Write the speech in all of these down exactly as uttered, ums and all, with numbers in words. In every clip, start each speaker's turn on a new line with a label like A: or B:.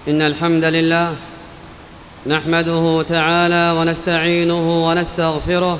A: إن الحمد لله نحمده تعالى ونستعينه ونستغفره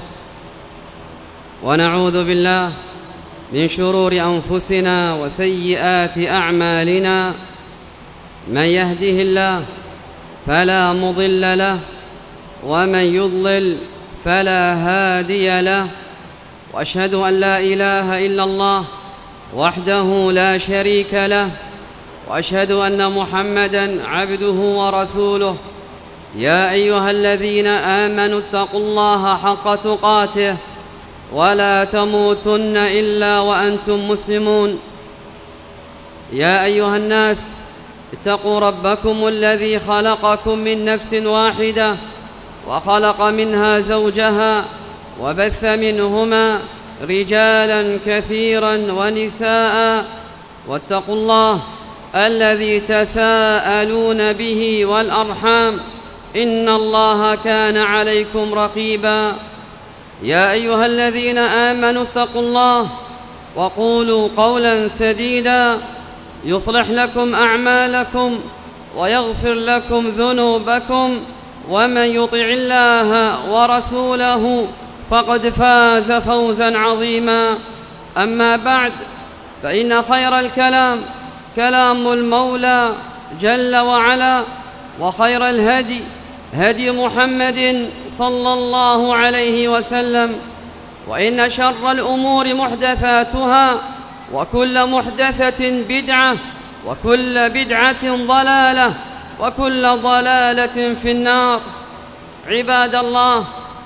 A: ونعوذ بالله من شرور أنفسنا وسيئات أعمالنا. من يهده الله فلا مضل له ومن يضلل فلا هادي له، وأشهد أن لا إله إلا الله وحده لا شريك له، وأشهد أن محمدًا عبده ورسوله. يا أيها الذين آمنوا اتقوا الله حق تقاته ولا تموتن إلا وأنتم مسلمون. يا أيها الناس اتقوا ربكم الذي خلقكم من نفس واحدة وخلق منها زوجها وبث منهما رجالا كثيرا ونساء، واتقوا الله الذي تساءلون به والأرحام إن الله كان عليكم رقيبا. يا أيها الذين آمنوا اتقوا الله وقولوا قولا سديدا يصلح لكم أعمالكم ويغفر لكم ذنوبكم، ومن يطع الله ورسوله فقد فاز فوزا عظيما. أما بعد، فإن خير الكلام كلام المولى جل وعلا، وخير الهدي هدي محمد صلى الله عليه وسلم، وإن شر الأمور محدثاتها، وكل محدثة بدعة، وكل بدعة ضلالة، وكل ضلالة في النار. عباد الله،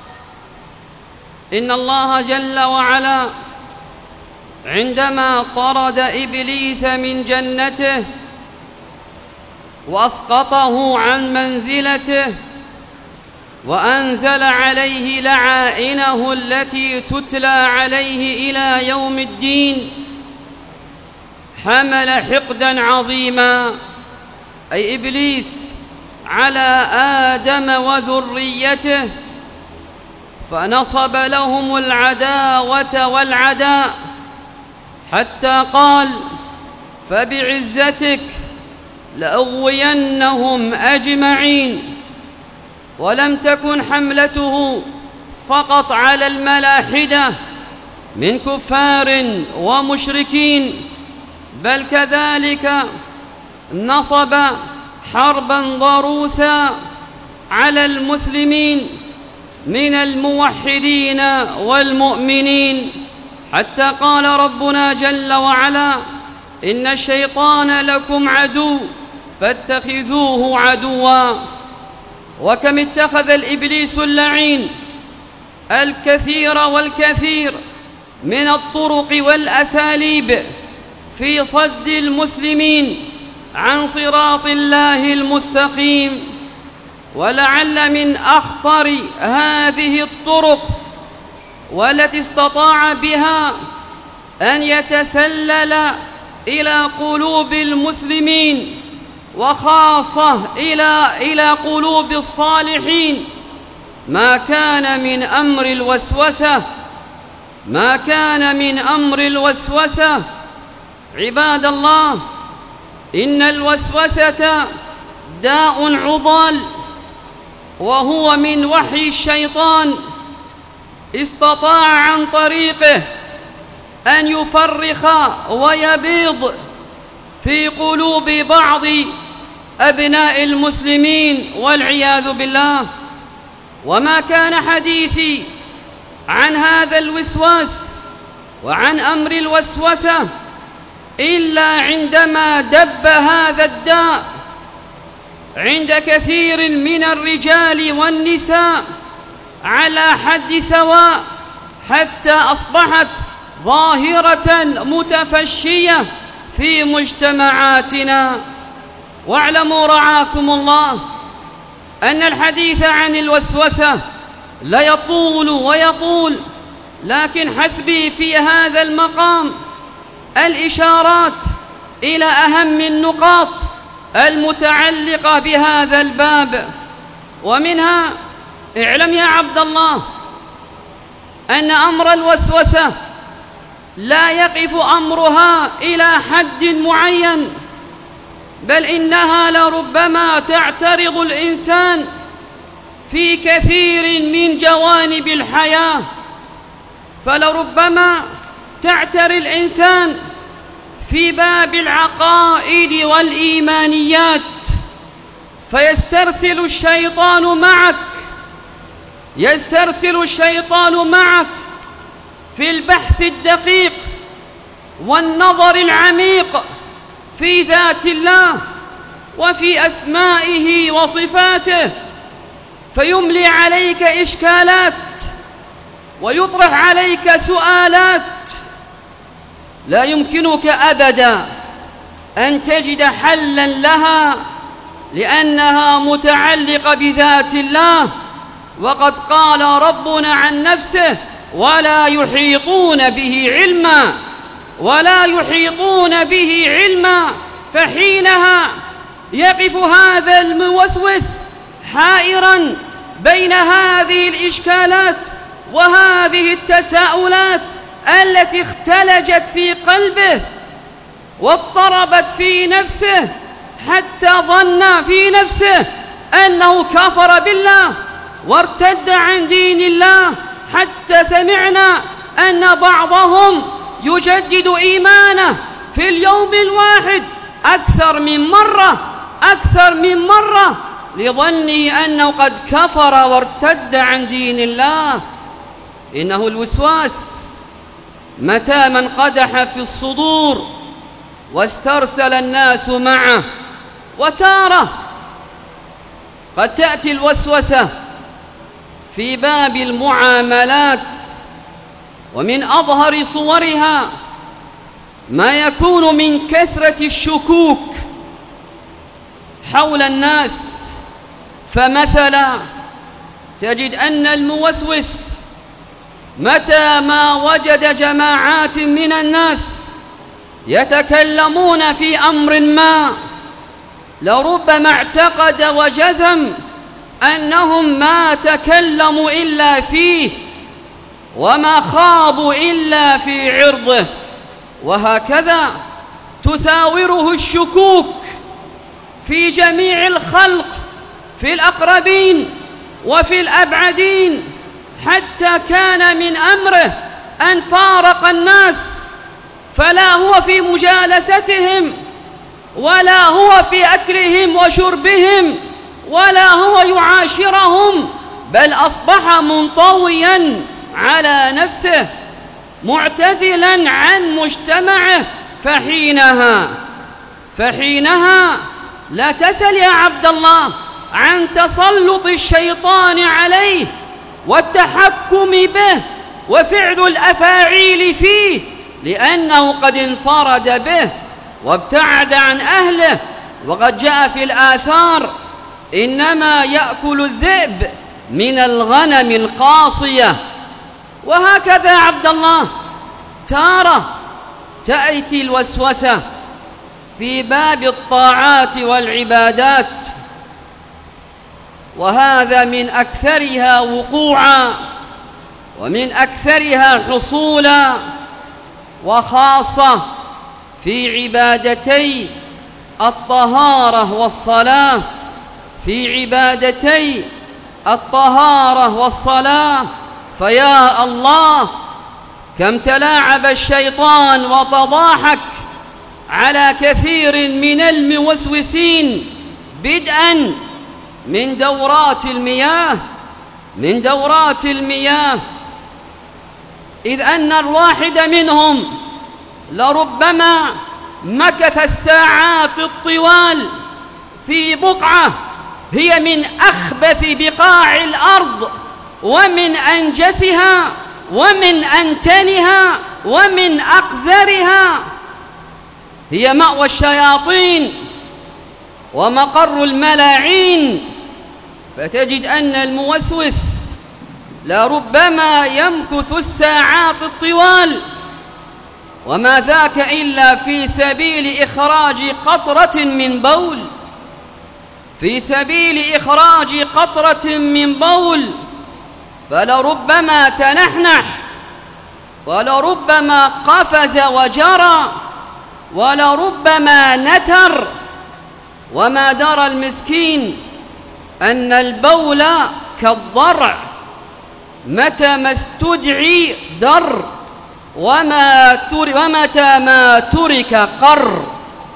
A: إن الله جل وعلا عندما طرد إبليس من جنته وأسقطه عن منزلته وأنزل عليه لعائنه التي تتلى عليه إلى يوم الدين، حمل حقدا عظيما، أي إبليس، على آدم وذريته، فنصب لهم العداوة والعداء، حتى قال: فبعزتك لأغوينهم أجمعين. ولم تكن حملته فقط على الملاحدة من كفار ومشركين، بل كذلك نصب حربا ضروسا على المسلمين من الموحدين والمؤمنين، حتى قال ربنا جل وعلا: إن الشيطان لكم عدو فاتخذوه عدوا. وكم اتخذ الإبليس اللعين الكثير والكثير من الطرق والأساليب في صد المسلمين عن صراط الله المستقيم. ولعل من أخطر هذه الطرق والتي استطاع بها أن يتسلل إلى قلوب المسلمين، وخاصة إلى إلى قلوب الصالحين، ما كان من أمر الوسوسة ما كان من أمر الوسوسة. عباد الله، إن الوسوسة داء عضال، وهو من وحي الشيطان، استطاع عن طريقه أن يفرخ ويبيض في قلوب بعض أبناء المسلمين والعياذ بالله. وما كان حديثي عن هذا الوسواس وعن أمر الوسوسة إلا عندما دب هذا الداء عند كثير من الرجال والنساء على حد سواء، حتى أصبحت ظاهرة متفشية في مجتمعاتنا. واعلموا رعاكم الله أن الحديث عن الوسوسة لا يطول ويطول، لكن حسبي في هذا المقام الإشارات إلى أهم النقاط المتعلقة بهذا الباب. ومنها: اعلم يا عبد الله أن أمر الوسوسة لا يقف أمرها إلى حد معين، بل إنها لربما تعترض الإنسان في كثير من جوانب الحياة، فلربما تعتري الإنسان في باب العقائد والإيمانيات، فيسترسل الشيطان معك يسترسل الشيطان معك في البحث الدقيق والنظر العميق في ذات الله وفي أسمائه وصفاته، فيملي عليك إشكالات ويطرح عليك سؤالات لا يمكنك أبدا أن تجد حلا لها، لأنها متعلقة بذات الله. وقد قال ربنا عن نفسه: ولا يحيطون به علما ولا يحيطون به علما. فحينها يقف هذا الموسوس حائرا بين هذه الإشكالات وهذه التساؤلات التي اختلجت في قلبه واضطربت في نفسه، حتى ظن في نفسه أنه كفر بالله وارتد عن دين الله، حتى سمعنا أن بعضهم يجدد إيمانه في اليوم الواحد أكثر من مرة أكثر من مرة لظنه أنه قد كفر وارتد عن دين الله. إنه الوسواس متى ما انقدح في الصدور واسترسل الناس معه. وتارة قد تأتي الوسوسة في باب المعاملات، ومن أظهر صورها ما يكون من كثرة الشكوك حول الناس. فمثلا تجد أن الموسوس متى ما وجد جماعات من الناس يتكلمون في أمر ما، لربما اعتقد وجزم أنهم ما تكلموا إلا فيه وما خاضوا إلا في عرضه، وهكذا تساوره الشكوك في جميع الخلق، في الأقربين وفي الأبعدين، حتى كان من أمره أن فارق الناس، فلا هو في مجالستهم ولا هو في أكلهم وشربهم ولا هو يعاشرهم، بل أصبح منطويا على نفسه معتزلا عن مجتمعه. فحينها فحينها لا تسل يا عبد الله عن تسلط الشيطان عليه والتحكم به وفعل الأفاعيل فيه، لأنه قد انفرد به وابتعد عن أهله. وقد جاء في الآثار: إنما يأكل الذئب من الغنم القاصية. وهكذا عبد الله تارة تأتي الوسوسة في باب الطاعات والعبادات، وهذا من أكثرها وقوعا ومن أكثرها حصولا، وخاصة في عبادتي الطهارة والصلاة في عبادتي الطهارة والصلاة فيا الله كم تلاعب الشيطان وتضاحك على كثير من الموسوسين، بدءا من دورات المياه من دورات المياه إذ أن الواحد منهم لربما مكث الساعات الطوال في بقعة هي من أخبث بقاع الأرض ومن أنجسها ومن أنتنها ومن أقذرها، هي مأوى الشياطين ومقر الملاعين. فتجد أن الموسوس لربما يمكث الساعات الطوال، وما ذاك إلا في سبيل إخراج قطرة من بول في سبيل إخراج قطرة من بول فلربما تنحنح ولربما قفز وجرى ولربما نتر وما درى المسكين أن البول كالضرع متى ما استدعي در وما ومتى ما ترك قر.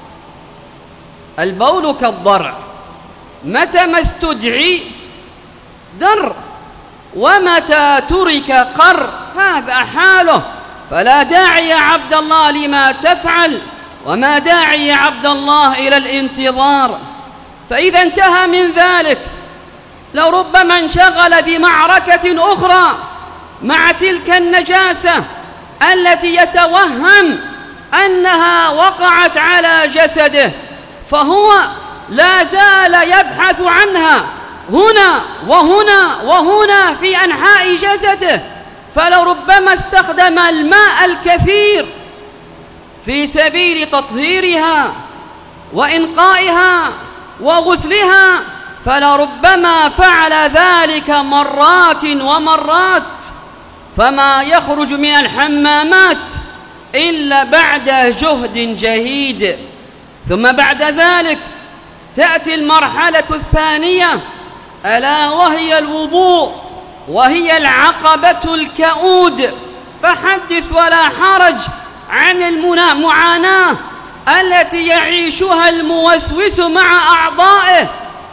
A: البول كالضرع متى ما استدعي در ومتى ترك قر، هذا حاله. فلا داعي يا عبد الله لما تفعل، وما داعي يا عبد الله إلى الانتظار. فإذا انتهى من ذلك لربما انشغل بمعركة أخرى مع تلك النجاسة التي يتوهم أنها وقعت على جسده، فهو لا زال يبحث عنها هنا وهنا وهنا في أنحاء جسده، فلربما استخدم الماء الكثير في سبيل تطهيرها وإنقائها وغسلها، فلربما فعل ذلك مرات ومرات، فما يخرج من الحمامات إلا بعد جهد جهيد. ثم بعد ذلك تأتي المرحلة الثانية، ألا وهي الوضوء، وهي العقبة الكؤود. فحدث ولا حرج عن المعاناة التي يعيشها الموسوس مع أعضائه،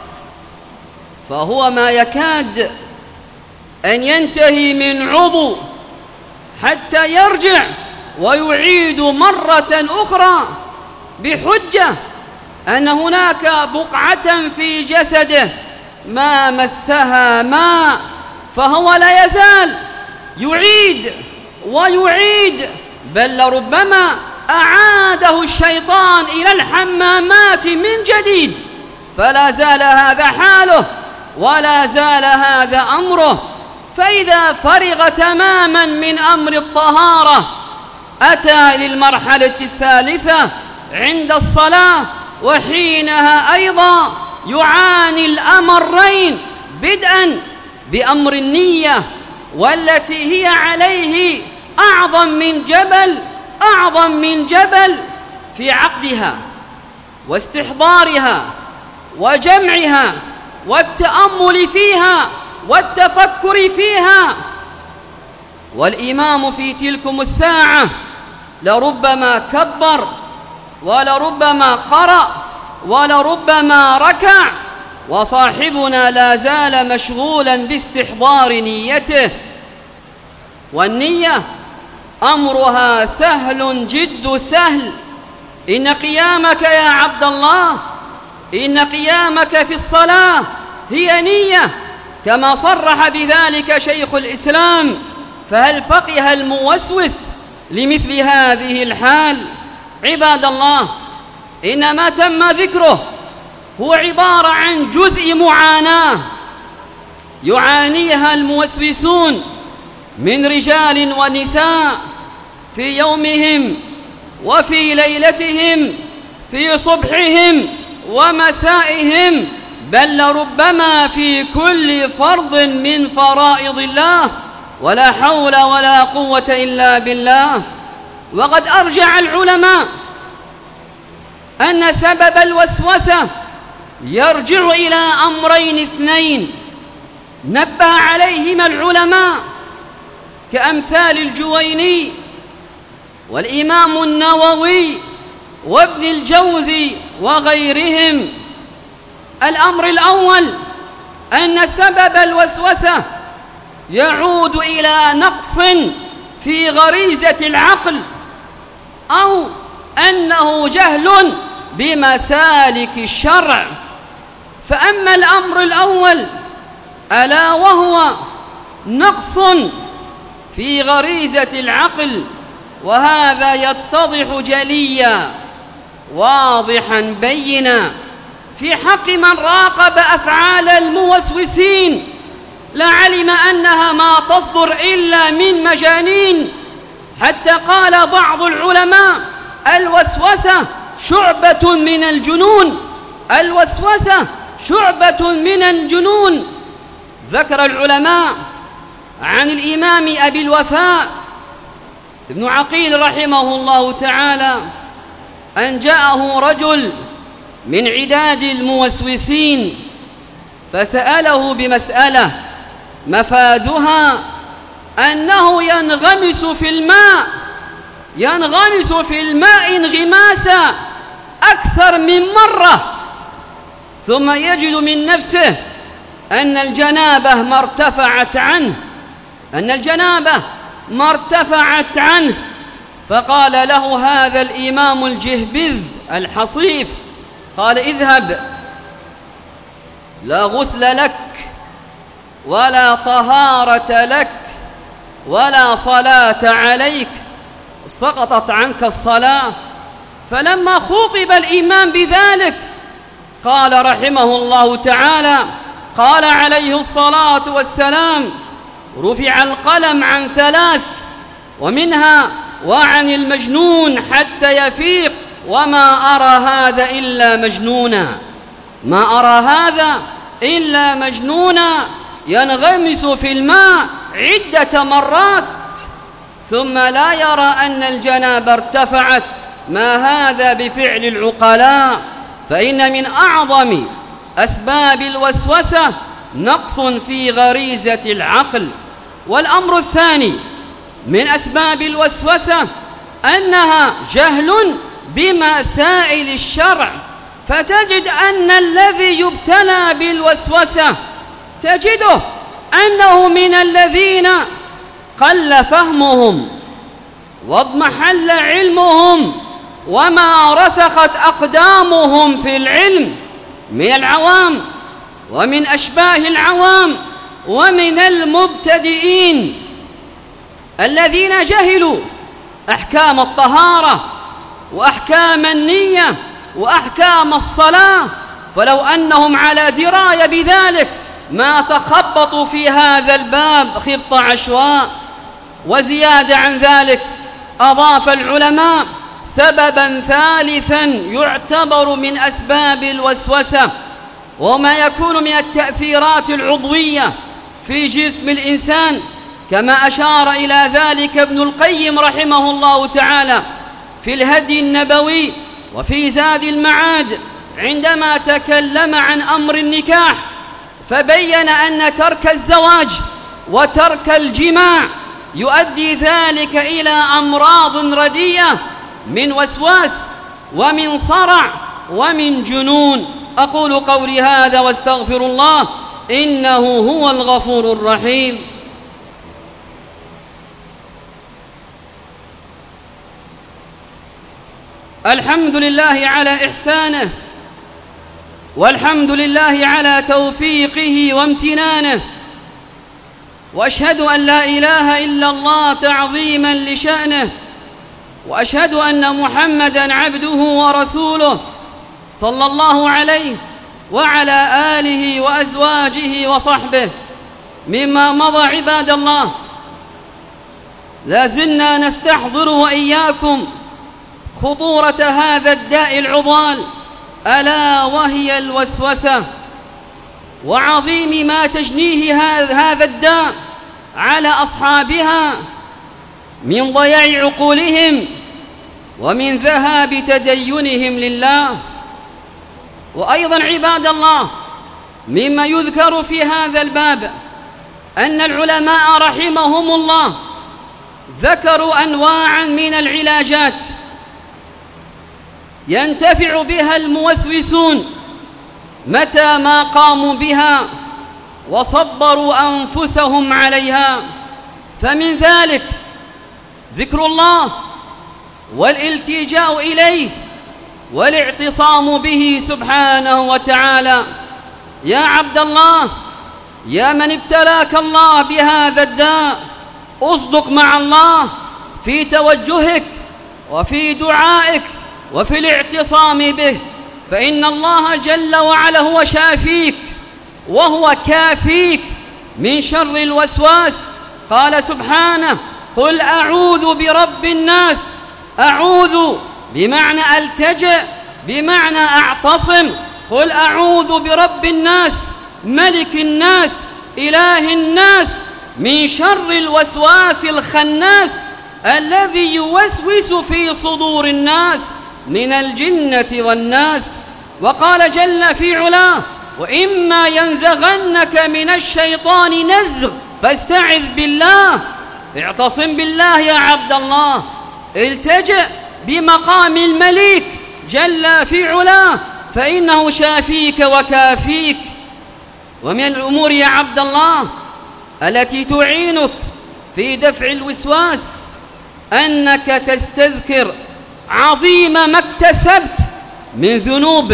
A: فهو ما يكاد أن ينتهي من عضو حتى يرجع ويعيد مرة أخرى بحجة أن هناك بقعة في جسده ما مسها ماء، فهو لا يزال يعيد ويعيد، بل لربما أعاده الشيطان إلى الحمامات من جديد. فلا زال هذا حاله ولا زال هذا أمره. فإذا فرغ تماما من أمر الطهارة أتى للمرحلة الثالثة عند الصلاة، وحينها أيضا يعاني الأمرين، بدءا بأمر النية والتي هي عليه أعظم من جبل أعظم من جبل في عقدها واستحضارها وجمعها والتأمل فيها والتفكر فيها. والإمام في تلكم الساعة لربما كبر ولربما قرأ ولربما ركع، وصاحبنا لا زال مشغولا باستحضار نيته. والنية أمرها سهل جد سهل. إن قيامك يا عبد الله، إن قيامك في الصلاة هي نية، كما صرح بذلك شيخ الإسلام. فهل فقه الموسوس لمثل هذه الحال؟ عباد الله، إن ما تم ذكره هو عبارة عن جزء معاناة يعانيها الموسوسون من رجال ونساء في يومهم وفي ليلتهم، في صبحهم ومسائهم، بل لربما في كل فرض من فرائض الله. ولا حول ولا قوة إلا بالله. وقد أرجع العلماء أن سبب الوسوسة يرجع إلى أمرين اثنين نبه عليهما العلماء كأمثال الجويني والإمام النووي وابن الجوزي وغيرهم. الأمر الأول أن سبب الوسوسة يعود إلى نقص في غريزة العقل، أو أنه جهل بمسالك الشرع. فأما الأمر الأول ألا وهو نقص في غريزة العقل، وهذا يتضح جليا واضحا بينا في حق من راقب أفعال الموسوسين، لعلم أنها ما تصدر إلا من مجانين. حتى قال بعض العلماء الوسوسة شعبة من الجنون، الوسوسة شعبة من الجنون. ذكر العلماء عن الإمام أبي الوفاء ابن عقيل رحمه الله تعالى أن جاءه رجل من عداد الموسوسين، فسأله بمسألة مفادها أنه ينغمس في الماء ينغمس في الماء انغماسا أكثر من مرة، ثم يجد من نفسه أن الجنابة ما ارتفعت عنه أن الجنابة ما ارتفعت عنه فقال له هذا الإمام الجهبذ الحصيف، قال: اذهب، لا غسل لك ولا طهارة لك ولا صلاة عليك، سقطت عنك الصلاة. فلما خُطب الإمام بذلك قال رحمه الله تعالى: قال عليه الصلاة والسلام: رفع القلم عن ثلاث، ومنها وعن المجنون حتى يفيق، وما أرى هذا إلا مجنونا ما أرى هذا إلا مجنونا ينغمس في الماء عدة مرات ثم لا يرى أن الجنابة ارتفعت. ما هذا بفعل العقلاء، فإن من أعظم أسباب الوسوسة نقص في غريزة العقل. والأمر الثاني من أسباب الوسوسة أنها جهل بمسائل الشرع، فتجد أن الذي يبتلى بالوسوسة تجده أنه من الذين قل فهمهم واضمحل علمهم وما رسخت أقدامهم في العلم من العوام ومن أشباه العوام ومن المبتدئين الذين جهلوا أحكام الطهارة وأحكام النية وأحكام الصلاة، فلو أنهم على دراية بذلك ما تخبطوا في هذا الباب خبط عشواء. وزيادة عن ذلك أضاف العلماء سببا ثالثا يعتبر من أسباب الوسوسة، وما يكون من التأثيرات العضوية في جسم الإنسان، كما أشار إلى ذلك ابن القيم رحمه الله تعالى في الهدي النبوي وفي زاد المعاد عندما تكلم عن أمر النكاح، فبين أن ترك الزواج وترك الجماع يؤدي ذلك إلى أمراض رديئة من وسواس ومن صرع ومن جنون. أقول قولي هذا واستغفر الله إنه هو الغفور الرحيم. الحمد لله على إحسانه، والحمد لله على توفيقه وامتنانه، وأشهد أن لا إله إلا الله تعظيما لشأنه، وأشهد أن محمدا عبده ورسوله صلى الله عليه وعلى آله وأزواجه وصحبه. مما مضى عباد الله لازلنا نستحضر وإياكم خطورة هذا الداء العضال، ألا وهي الوسوسة، وعظيم ما تجنيه هذا الداء على أصحابها من ضياع عقولهم ومن ذهاب تدينهم لله. وأيضا عباد الله مما يذكر في هذا الباب أن العلماء رحمهم الله ذكروا أنواعا من العلاجات ينتفع بها الموسوسون متى ما قاموا بها وصبروا أنفسهم عليها. فمن ذلك ذكر الله والالتجاء إليه والاعتصام به سبحانه وتعالى. يا عبد الله، يا من ابتلاك الله بهذا الداء، اصدق مع الله في توجهك وفي دعائك وفي الاعتصام به، فإن الله جل وعلا هو شافيك وهو كافيك من شر الوسواس. قال سبحانه: قل أعوذ برب الناس. أعوذ بمعنى ألتجئ، بمعنى أعتصم. قل أعوذ برب الناس ملك الناس إله الناس من شر الوسواس الخناس الذي يوسوس في صدور الناس من الجنة والناس. وقال جل في علاه: وإما ينزغنك من الشيطان نزغ فاستعذ بالله. اعتصم بالله يا عبد الله، التجئ بمقام المليك جل في علاه، فإنه شافيك وكافيك. ومن الأمور يا عبد الله التي تعينك في دفع الوسواس أنك تستذكر عظيم ما اكتسبت من ذنوب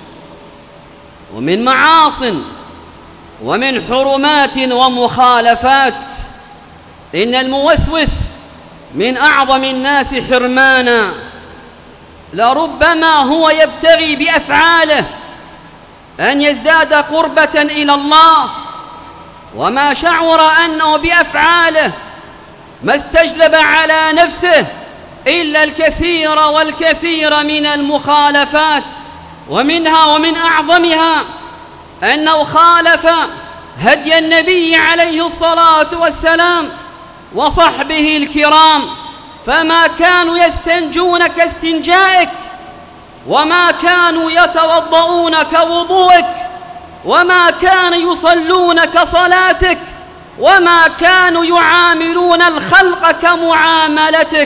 A: ومن معاصٍ ومن حرمات ومخالفات. إن الموسوس من أعظم الناس حرمانا، لربما هو يبتغي بأفعاله أن يزداد قربة إلى الله، وما شعر أنه بأفعاله ما استجلب على نفسه إلا الكثير والكثير من المخالفات. ومنها ومن أعظمها أنه خالف هدي النبي عليه الصلاة والسلام وصحبه الكرام، فما كانوا يستنجون كاستنجائك، وما كانوا يتوضؤون كوضوءك، وما كانوا يصلون كصلاتك، وما كانوا يعاملون الخلق كمعاملتك.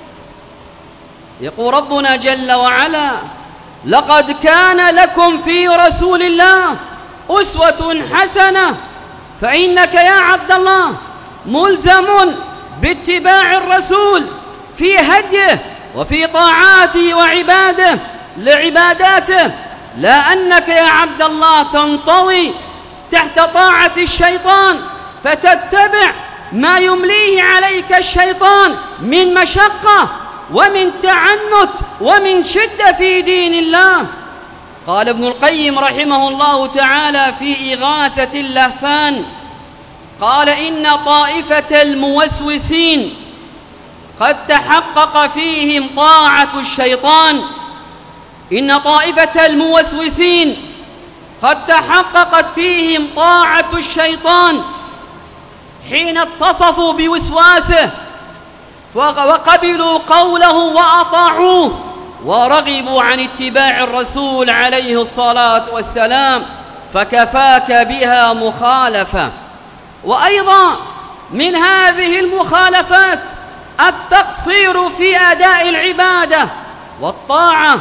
A: يقول ربنا جل وعلا: لقد كان لكم في رسول الله أسوة حسنة. فإنك يا عبد الله ملزم باتباع الرسول في هديه وفي طاعاته وعباده لعباداته، لا أنك يا عبد الله تنطوي تحت طاعة الشيطان فتتبع ما يمليه عليك الشيطان من مشقة ومن تعنت ومن شدة في دين الله. قال ابن القيم رحمه الله تعالى في إغاثة اللهفان، قال: إن طائفة الموسوسين قد تحقق فيهم طاعة الشيطان. إن طائفة الموسوسين قد تحققت فيهم طاعة الشيطان حين اتصفوا بوسواسه وقبلوا قوله وأطاعوه ورغبوا عن اتباع الرسول عليه الصلاة والسلام، فكفاك بها مخالفة. وأيضا من هذه المخالفات التقصير في أداء العبادة والطاعة،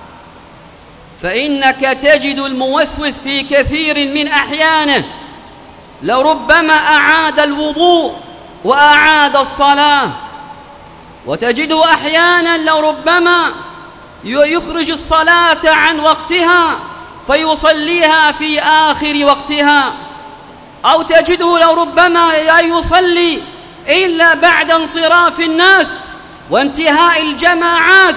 A: فإنك تجد الموسوس في كثير من أحيانه لربما أعاد الوضوء وأعاد الصلاة، وتجده أحيانا لربما يخرج الصلاة عن وقتها فيصليها في آخر وقتها، أو تجده لربما لا يصلي إلا بعد انصراف الناس وانتهاء الجماعات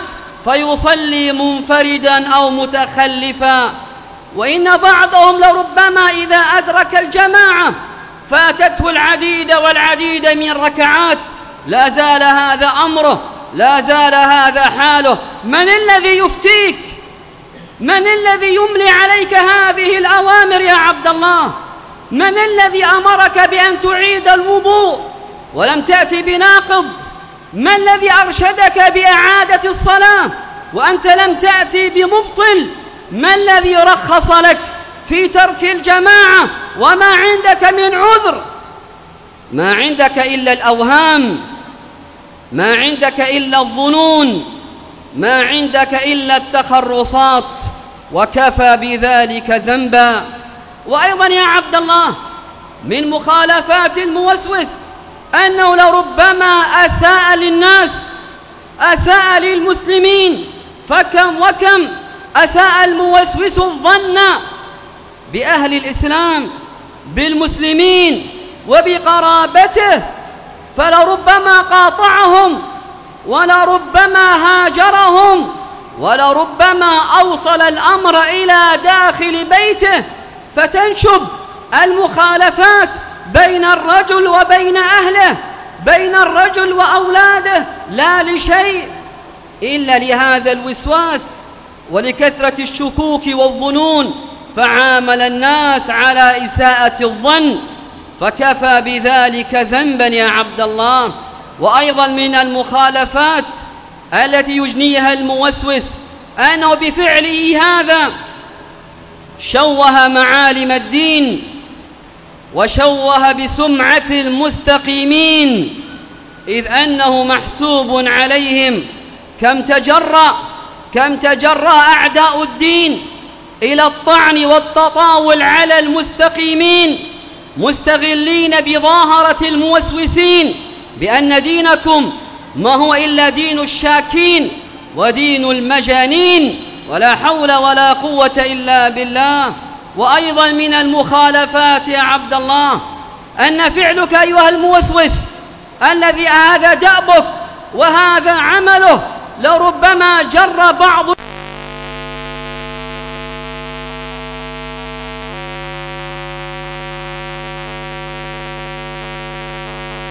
A: فيصلي منفردا أو متخلفا. وإن بعضهم لربما إذا أدرك الجماعة فاتته العديد والعديد من الركعات لا زال هذا أمره، لا زال هذا حاله. من الذي يفتيك؟ من الذي يملي عليك هذه الأوامر يا عبد الله؟ من الذي أمرك بأن تعيد الوضوء ولم تأتي بناقض؟ ما الذي أرشدك بإعادة الصلاة وأنت لم تأتي بمبطل؟ ما الذي رخص لك في ترك الجماعة وما عندك من عذر؟ ما عندك إلا الأوهام، ما عندك إلا الظنون، ما عندك إلا التخرصات، وكفى بذلك ذنبا. وأيضا يا عبد الله من مخالفات الموسوس أنه لربما أساء للناس، أساء للمسلمين، فكم وكم أساء الموسوس الظن بأهل الإسلام بالمسلمين وبقرابته، فلربما قاطعهم ولربما هاجرهم ولربما أوصل الأمر إلى داخل بيته، فتنشب المخالفات بين الرجل وبين أهله، بين الرجل وأولاده، لا لشيء إلا لهذا الوسواس ولكثرة الشكوك والظنون، فعامل الناس على إساءة الظن، فكفى بذلك ذنبا يا عبد الله. وأيضا من المخالفات التي يجنيها الموسوس أنه بفعله هذا شوه معالم الدين وشوه بسمعة المستقيمين، إذ أنه محسوب عليهم. كم تجرأ كم تجرأ أعداء الدين إلى الطعن والتطاول على المستقيمين، مستغلين بظاهرة الموسوسين بأن دينكم ما هو إلا دين الشاكين ودين المجانين، ولا حول ولا قوة إلا بالله. وأيضا من المخالفات يا عبد الله أن فعلك أيها الموسوس الذي هذا دأبك وهذا عمله لربما جر بعض